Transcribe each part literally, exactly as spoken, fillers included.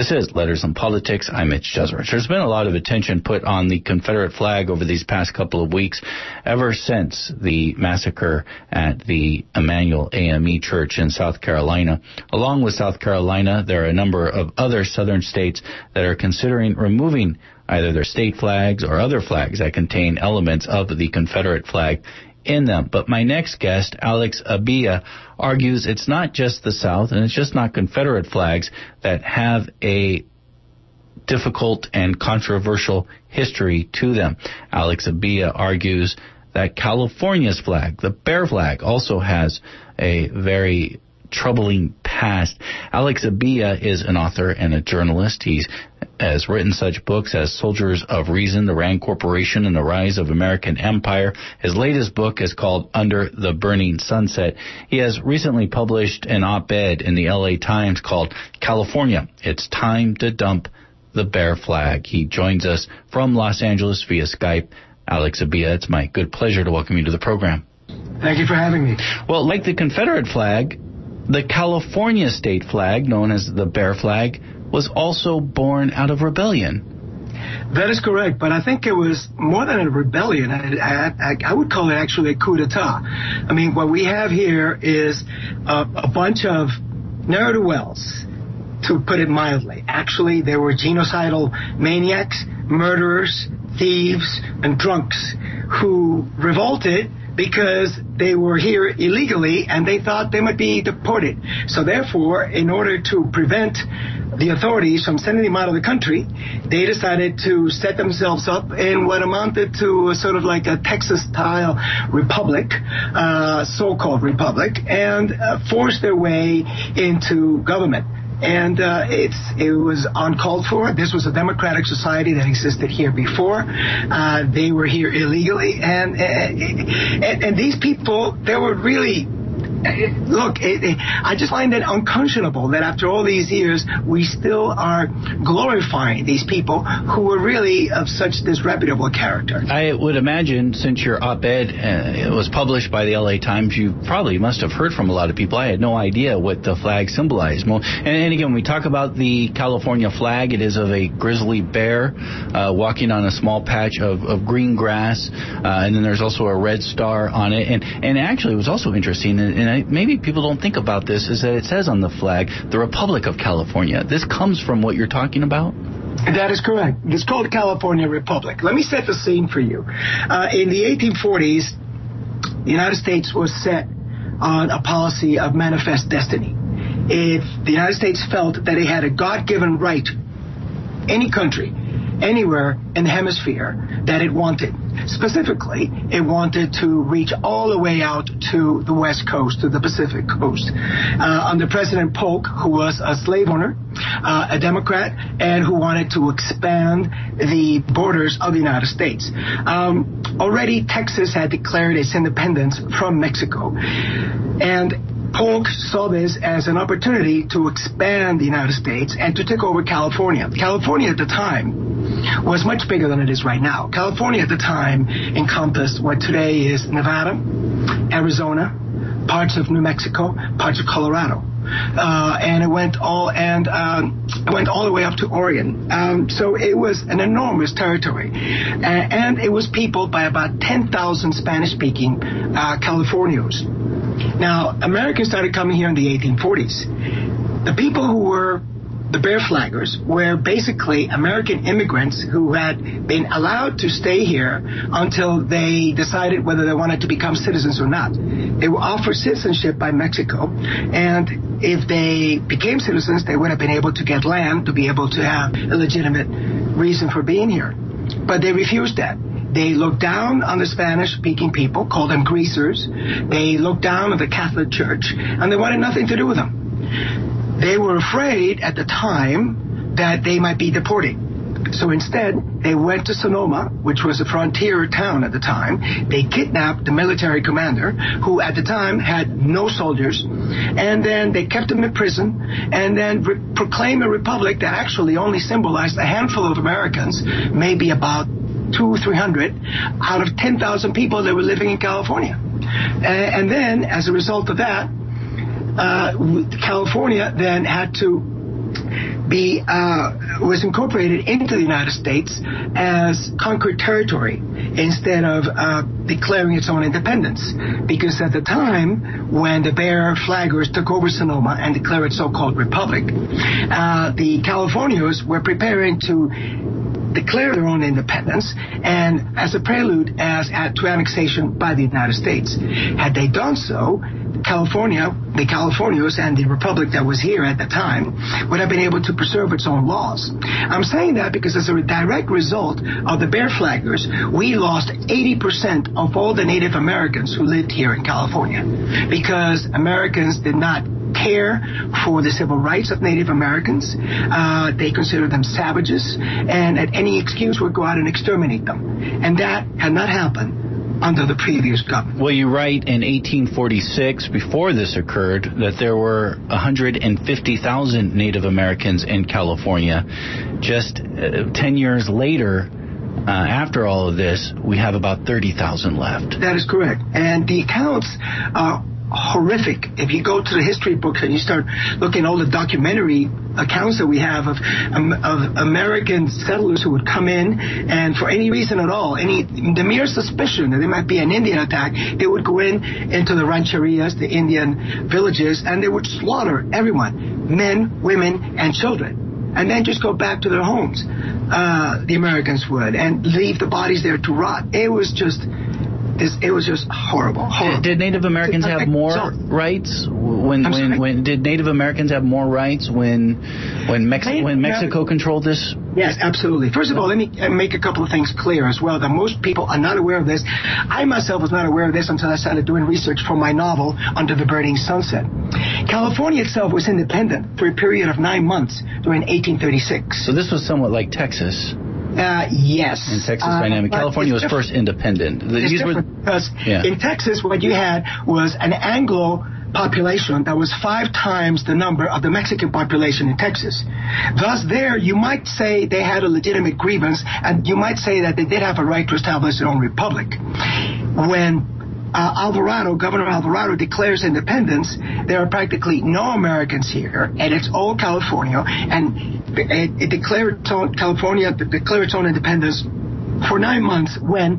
This is Letters on Politics. I'm Mitch Jeserich. There's been a lot of attention put on the Confederate flag over these past couple of weeks, ever since the massacre at the Emmanuel A M E Church in South Carolina. Along with South Carolina, there are a number of other southern states that are considering removing either their state flags or other flags that contain elements of the Confederate flag in them. But my next guest, Alex Abia, argues it's not just the South and it's just not Confederate flags that have a difficult and controversial history to them. Alex Abia argues that California's flag, the bear flag, also has a very troubling past. Alex Abia is an author and a journalist. He has written such books as Soldiers of Reason, The Rand Corporation, and the Rise of American Empire. His latest book is called Under the Burning Sunset. He has recently published an op-ed in the L A Times called California, It's Time to Dump the Bear Flag. He joins us from Los Angeles via Skype. Alex Abia, it's my good pleasure to welcome you to the program. Thank you for having me. Well, like the Confederate flag, the California state flag, known as the bear flag, was also born out of rebellion. That is correct, but I think it was more than a rebellion. I, I, I would call it actually a coup d'etat. I mean, what we have here is a, a bunch of ne'er-do-wells, to put it mildly. Actually, they were genocidal maniacs, murderers, thieves, and drunks who revolted because they were here illegally and they thought they might be deported. So therefore, in order to prevent the authorities from sending them out of the country, they decided to set themselves up in what amounted to a sort of like a Texas-style republic, uh, so-called republic, and uh, force their way into government. And uh, it's it was uncalled for. This was a democratic society that existed here before. Uh, they were here illegally, and and, and these people, they were really. Look, it, it, I just find it unconscionable that after all these years, we still are glorifying these people who were really of such disreputable character. I would imagine, since your op-ed uh, was published by the L A Times, you probably must have heard from a lot of people. I had no idea what the flag symbolized. Well, and, and again, when we talk about the California flag, it is of a grizzly bear uh, walking on a small patch of, of green grass, uh, and then there's also a red star on it. And, and actually, it was also interesting, and, and I, maybe people don't think about this, is that it says on the flag, the Republic of California. This comes from what you're talking about? That is correct. It's called California Republic. Let me set the scene for you. Uh, in the eighteen forties, the United States was set on a policy of manifest destiny. If the United States felt that it had a God-given right, any country, anywhere in the hemisphere that it wanted. Specifically, it wanted to reach all the way out to the West Coast, to the Pacific Coast. Uh, under President Polk, who was a slave owner, uh, a Democrat, and who wanted to expand the borders of the United States. Um, already, Texas had declared its independence from Mexico. And Polk saw this as an opportunity to expand the United States and to take over California. California at the time was much bigger than it is right now. California at the time encompassed what today is Nevada, Arizona, parts of New Mexico, parts of Colorado. Uh, and it went all and um, it went all the way up to Oregon. Um, so it was an enormous territory, uh, and it was peopled by about ten thousand Spanish-speaking uh, Californios. Now, Americans started coming here in the eighteen forties. The people who were the bear flaggers were basically American immigrants who had been allowed to stay here until they decided whether they wanted to become citizens or not. They were offered citizenship by Mexico, and if they became citizens, they would have been able to get land to be able to have a legitimate reason for being here. But they refused that. They looked down on the Spanish-speaking people, called them greasers. They looked down on the Catholic Church, and they wanted nothing to do with them. They were afraid at the time that they might be deported. So instead, they went to Sonoma, which was a frontier town at the time. They kidnapped the military commander, who at the time had no soldiers, and then they kept him in prison, and then re- proclaimed a republic that actually only symbolized a handful of Americans, maybe about two, three hundred, out of ten thousand people that were living in California. Uh, and then, as a result of that, uh, California then had to be uh, was incorporated into the United States as conquered territory instead of uh, declaring its own independence. Because at the time when the Bear Flaggers took over Sonoma and declared its so-called republic, uh, the Californios were preparing to declare their own independence, and as a prelude as at, to annexation by the United States. Had they done so, California, the Californios and the republic that was here at the time would have been able to preserve its own laws. I'm saying that because as a direct result of the Bear Flaggers, we lost eighty percent of all the Native Americans who lived here in California, because Americans did not care for the civil rights of Native Americans. Uh, they considered them savages, and at any excuse would go out and exterminate them. And that had not happened under the previous government. Well, you write in eighteen forty-six, before this occurred, that there were one hundred fifty thousand Native Americans in California. Just uh, ten years later, uh, after all of this, we have about thirty thousand left. That is correct. And the accounts are horrific. If you go to the history books and you start looking at all the documentary accounts that we have of, um, of American settlers who would come in, and for any reason at all, any the mere suspicion that there might be an Indian attack, they would go in into the rancherias, the Indian villages, and they would slaughter everyone, men, women, and children, and then just go back to their homes. Uh, the Americans would, and leave the bodies there to rot. It was just It was just horrible. horrible. Did Native Americans have more rights when when, when did Native Americans have more rights when when, Mex- when Mexico controlled this? Yes, absolutely. First of all, let me make a couple of things clear as well, that most people are not aware of this. I myself was not aware of this until I started doing research for my novel, Under the Burning Sunset. California itself was independent for a period of nine months during eighteen thirty-six. So this was somewhat like Texas. Uh, yes. In Texas uh, dynamic. California was first independent. It's These different were, because yeah. in Texas what you had was an Anglo population that was five times the number of the Mexican population in Texas. Thus there you might say they had a legitimate grievance, and you might say that they did have a right to establish their own republic. When Uh, Alvarado, Governor Alvarado declares independence, there are practically no Americans here, and it's all California, and it, it declared its own, California declared its own independence for nine months when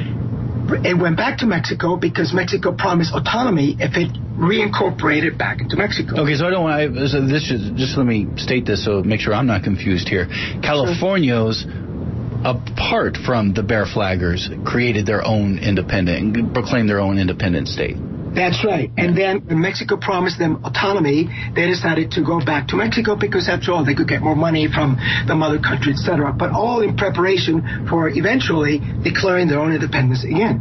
it went back to Mexico, because Mexico promised autonomy if it reincorporated back into Mexico. Okay, so I don't want to, so this is, just let me state this so make sure I'm not confused here. Californios, apart from the Bear Flaggers, created their own independent, proclaimed their own independent state. That's right. And then when Mexico promised them autonomy, they decided to go back to Mexico because, after all, they could get more money from the mother country, et cetera. But all in preparation for eventually declaring their own independence again.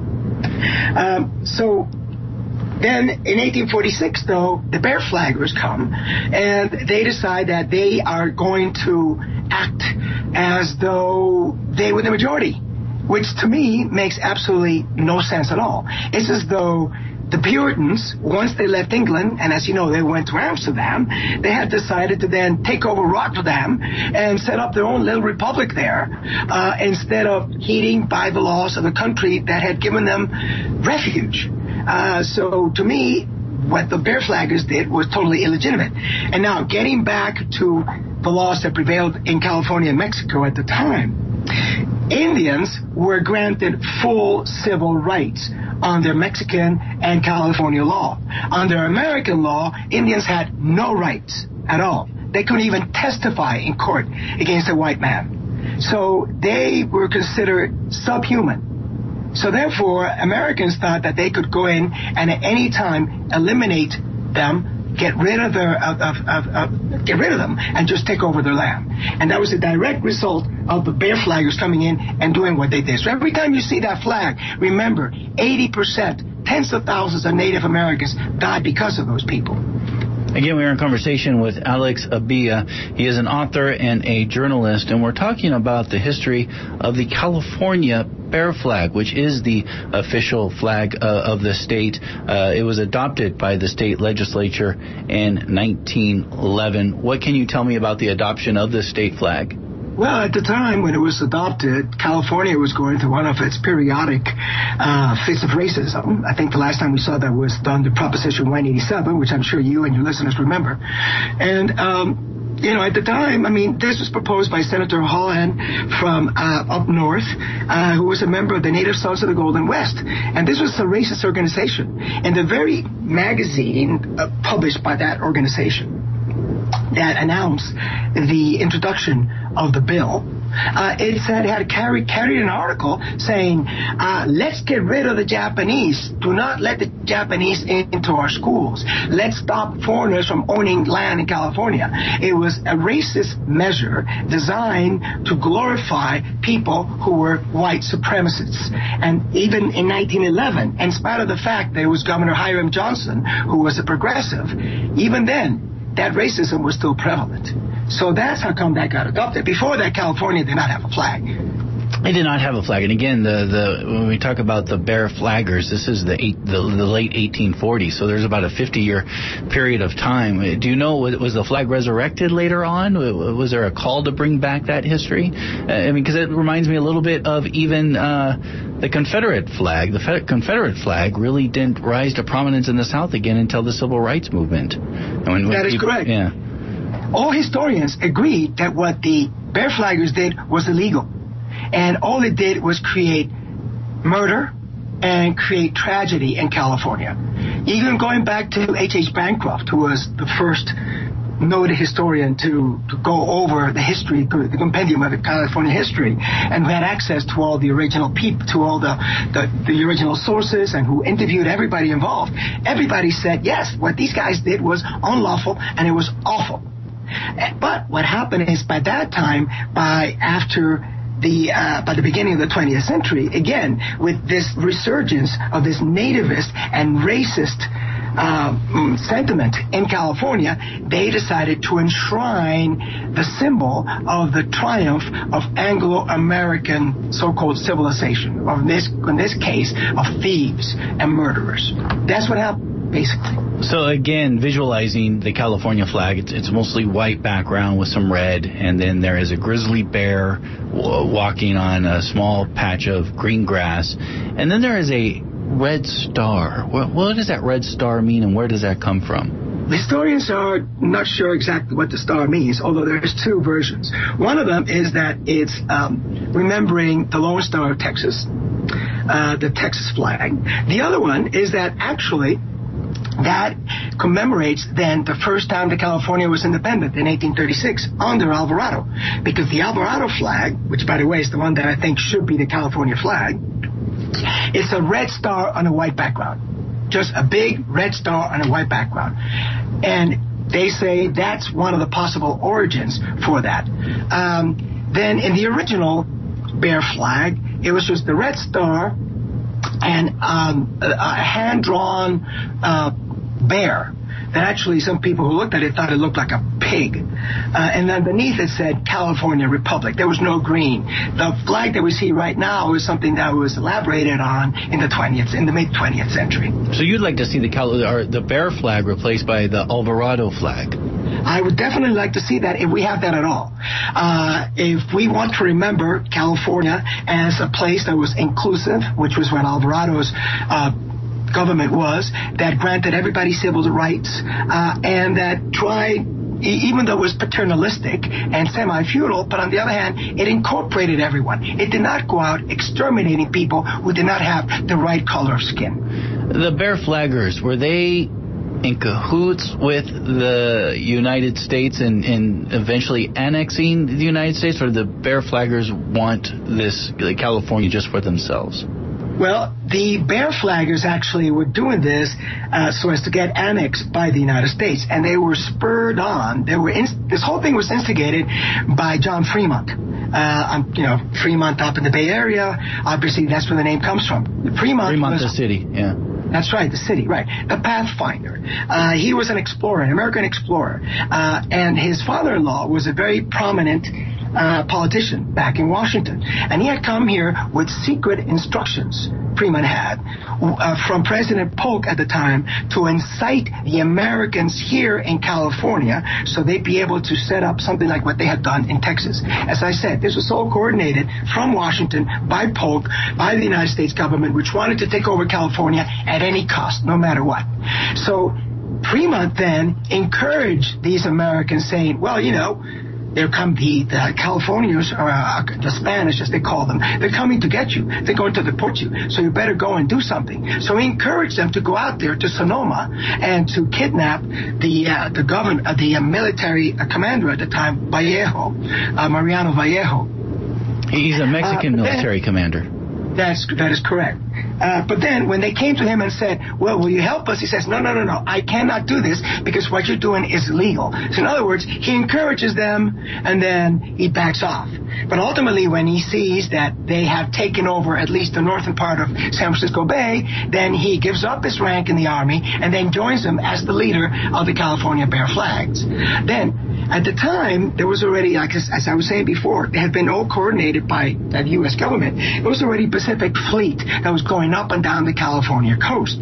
Um, so then in eighteen forty-six, though, the Bear Flaggers come, and they decide that they are going to act as though they were the majority, which to me makes absolutely no sense at all. It's as though the Puritans, once they left England, and as you know, they went to Amsterdam, they had decided to then take over Rotterdam and set up their own little republic there, uh, instead of heeding by the laws of the country that had given them refuge. Uh, so to me, what the Bear Flaggers did was totally illegitimate. And now, getting back to the laws that prevailed in California and Mexico at the time, Indians were granted full civil rights under Mexican and California law. Under American law, Indians had no rights at all. They couldn't even testify in court against a white man. So they were considered subhuman. So therefore, Americans thought that they could go in and at any time eliminate them, get rid of their, of, of, of, of, get rid of them, and just take over their land. And that was a direct result of the Bear Flaggers coming in and doing what they did. So every time you see that flag, remember, eighty percent, tens of thousands of Native Americans died because of those people. Again, we are in conversation with Alex Abilla. He is an author and a journalist, and we're talking about the history of the California Bear Flag, which is the official flag uh, of the state. Uh, it was adopted by the state legislature in nineteen eleven. What can you tell me about the adoption of the state flag? Well, at the time when it was adopted, California was going through one of its periodic uh, fits of racism. I think the last time we saw that was under Proposition one eighty-seven, which I'm sure you and your listeners remember. And um, you know, at the time, I mean, this was proposed by Senator Holohan from uh, up north, uh, who was a member of the Native Sons of the Golden West. And this was a racist organization. And the very magazine uh, published by that organization that announced the introduction of the bill, Uh, it said it had carried carried an article saying, uh, let's get rid of the Japanese. Do not let the Japanese in, into our schools. Let's stop foreigners from owning land in California. It was a racist measure designed to glorify people who were white supremacists. And even in nineteen eleven, in spite of the fact that it was Governor Hiram Johnson who was a progressive, even then, that racism was still prevalent. So that's how come that got adopted. Before that, California did not have a flag. They did not have a flag. And again, the, the when we talk about the Bear Flaggers, this is the, eight, the the late eighteen forties, so there's about a fifty-year period of time. Do you know, was the flag resurrected later on? Was there a call to bring back that history? I mean, because it reminds me a little bit of even uh, the Confederate flag. The Fe- Confederate flag really didn't rise to prominence in the South again until the Civil Rights Movement. When, when that is people, correct. Yeah. All historians agree that what the Bear Flaggers did was illegal. And all it did was create murder and create tragedy in California. Even going back to H H Bancroft, who was the first noted historian to, to go over the history, the compendium of the California history, and who had access to all the original people, to all the, the, the original sources, and who interviewed everybody involved. Everybody said, yes, what these guys did was unlawful and it was awful. But what happened is, by that time, by after the uh, by the beginning of the twentieth century, again, with this resurgence of this nativist and racist uh, sentiment in California, they decided to enshrine the symbol of the triumph of Anglo-American so-called civilization, or in this, in this case, of thieves and murderers. That's what happened. Basically. So again, visualizing the California flag, it's, it's mostly white background with some red, and then there is a grizzly bear w- walking on a small patch of green grass, and then there is a red star. What, what does that red star mean, and where does that come from? Historians are not sure exactly what the star means, although there's two versions. One of them is that it's um, remembering the Lone Star of Texas, uh, the Texas flag. The other one is that actually that commemorates then the first time that California was independent in eighteen thirty-six under Alvarado, because the Alvarado flag, which by the way is the one that I think should be the California flag, it's a red star on a white background, just a big red star on a white background, and they say that's one of the possible origins for that. Um, then in the original Bear flag, it was just the red star and um, a, a hand-drawn uh, bear that actually some people who looked at it thought it looked like a pig. Uh, and underneath it said California Republic. There was no green. The flag that we see right now is something that was elaborated on in the twentieth, in the mid-twentieth century. So you'd like to see the Cal- or the Bear flag replaced by the Alvarado flag? I would definitely like to see that if we have that at all. Uh, if we want to remember California as a place that was inclusive, which was what Alvarado's uh, government was, that granted everybody civil rights, uh, and that tried, even though it was paternalistic and semi-feudal, but on the other hand, it incorporated everyone. It did not go out exterminating people who did not have the right color of skin. The Bear Flaggers, were they in cahoots with the United States and in, in eventually annexing the United States, or the Bear Flaggers want this like, California just for themselves? Well, the Bear Flaggers actually were doing this uh, so as to get annexed by the United States, and they were spurred on. They were in, this whole thing was instigated by John Fremont. Uh, you know, Fremont up in the Bay Area. Obviously, that's where the name comes from. Fremont, Fremont, was, the city, yeah. That's right, the city, right. The Pathfinder. Uh, he was an explorer, an American explorer, uh, and his father-in-law was a very prominent Uh, politician back in Washington. And he had come here with secret instructions, Fremont had, uh, from President Polk at the time to incite the Americans here in California so they'd be able to set up something like what they had done in Texas. As I said, this was all coordinated from Washington by Polk, by the United States government, which wanted to take over California at any cost, no matter what. So Fremont then encouraged these Americans, saying, well, you know, there come the, the Californians, or uh, the Spanish, as they call them. They're coming to get you. They're going to deport you. So you better go and do something. So he encouraged them to go out there to Sonoma and to kidnap the uh, the governor, uh, the uh, military uh, commander at the time, Vallejo, uh, Mariano Vallejo. He's a Mexican uh, military then, commander. That's that is correct. Uh, but then when they came to him and said, well, will you help us? He says, no, no, no, no, I cannot do this because what you're doing is illegal. So in other words, he encourages them and then he backs off. But ultimately, when he sees that they have taken over at least the northern part of San Francisco Bay, then he gives up his rank in the army and then joins them as the leader of the California Bear Flags. Then, at the time, there was already, like as, as I was saying before, it had been all coordinated by the U S government. It was already Pacific Fleet that was going up and down the California coast.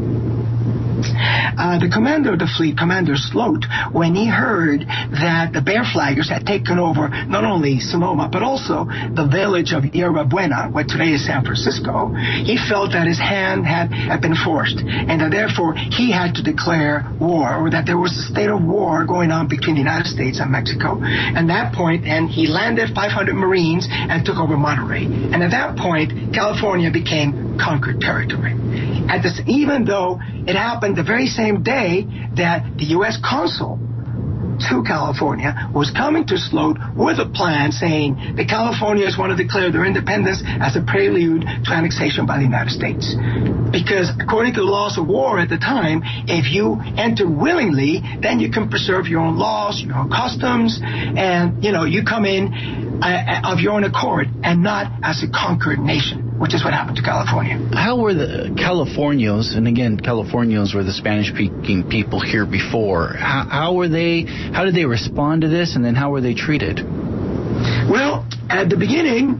Uh, the commander of the fleet, Commander Sloat, when he heard that the Bear Flaggers had taken over not only Sonoma, but also the village of Yerba Buena, where today is San Francisco, he felt that his hand had, had been forced, and that therefore he had to declare war, or that there was a state of war going on between the United States and Mexico. And at that point, and he landed five hundred Marines and took over Monterey. And at that point, California became conquered territory. At this, even though it happened the very same day that the U S consul to California was coming to Sloat with a plan saying the Californians want to declare their independence as a prelude to annexation by the United States. Because according to the laws of war at the time, if you enter willingly, then you can preserve your own laws, your own customs, and, you know, you come in uh, of your own accord and not as a conquered nation, which is what happened to California. How were the Californios, and again, Californios were the Spanish-speaking people here before, how, how were they, how did they respond to this, and then how were they treated? Well, at the beginning,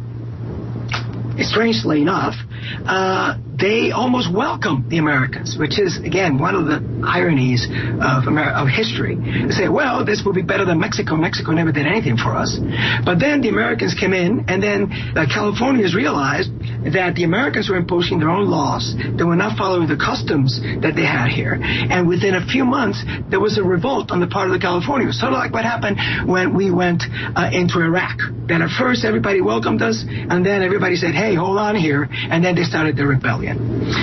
strangely enough, uh, they almost welcomed the Americans, which is, again, one of the ironies of, Amer- of history. They say, well, this will be better than Mexico. Mexico never did anything for us. But then the Americans came in, and then the Californians realized that the Americans were imposing their own laws. They were not following the customs that they had here. And within a few months, there was a revolt on the part of the Californians, sort of like what happened when we went uh, into Iraq. That at first everybody welcomed us, and then everybody said, hey, hold on here, and then they started the rebellion.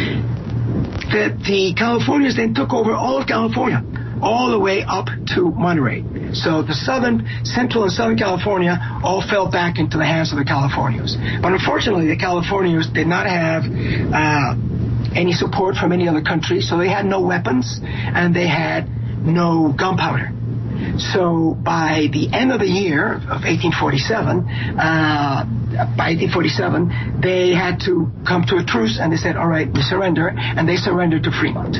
That the Californians then took over all of California, all the way up to Monterey. So the southern, central and southern California all fell back into the hands of the Californians. But unfortunately, the Californians did not have uh, any support from any other country, so they had no weapons and they had no gunpowder. So by the end of the year of eighteen forty-seven, uh, by eighteen forty-seven, they had to come to a truce, and they said, all right, we surrender, and they surrendered to Fremont.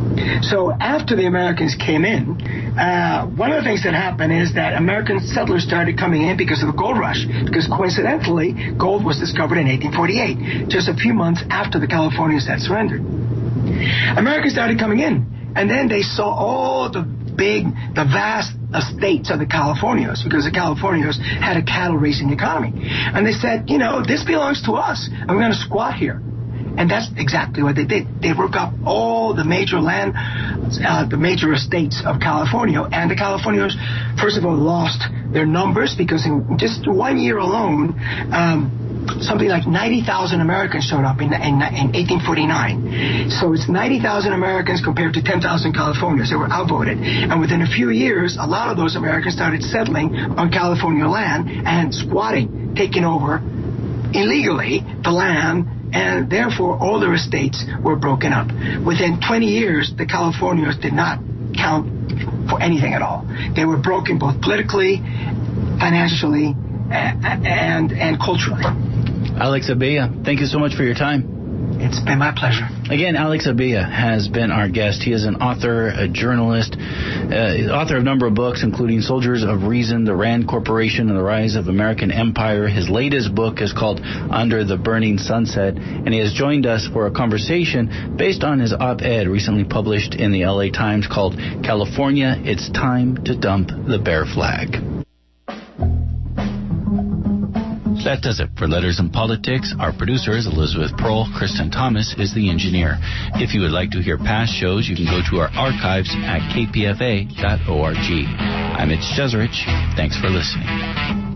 So after the Americans came in, uh, one of the things that happened is that American settlers started coming in because of the gold rush, because coincidentally, gold was discovered in eighteen forty-eight, just a few months after the Californians had surrendered. Americans started coming in, and then they saw all the big, the vast estates of the Californios, because the Californios had a cattle-raising economy. And they said, you know, this belongs to us, and we're going to squat here. And that's exactly what they did. They broke up all the major land, uh, the major estates of California. And the Californios, first of all, lost their numbers, because in just one year alone, um, something like ninety thousand Americans showed up in, in, in eighteen forty-nine. So it's ninety thousand Americans compared to ten thousand Californians. They were outvoted. And within a few years, a lot of those Americans started settling on California land and squatting, taking over illegally the land, and therefore all their estates were broken up. Within twenty years, the Californians did not count for anything at all. They were broken both politically, financially, and, and culturally. Alex Abella, thank you so much for your time. It's been my pleasure. Again, Alex Abella has been our guest. He is an author, a journalist, uh, author of a number of books, including Soldiers of Reason, The Rand Corporation, and the Rise of American Empire. His latest book is called Under the Burning Sunset, and he has joined us for a conversation based on his op-ed recently published in the L A Times called California, It's Time to Dump the Bear Flag. That does it for Letters and Politics. Our producer is Elizabeth Pearl. Kristen Thomas is the engineer. If you would like to hear past shows, you can go to our archives at k p f a dot org. I'm Mitch Jeserich. Thanks for listening.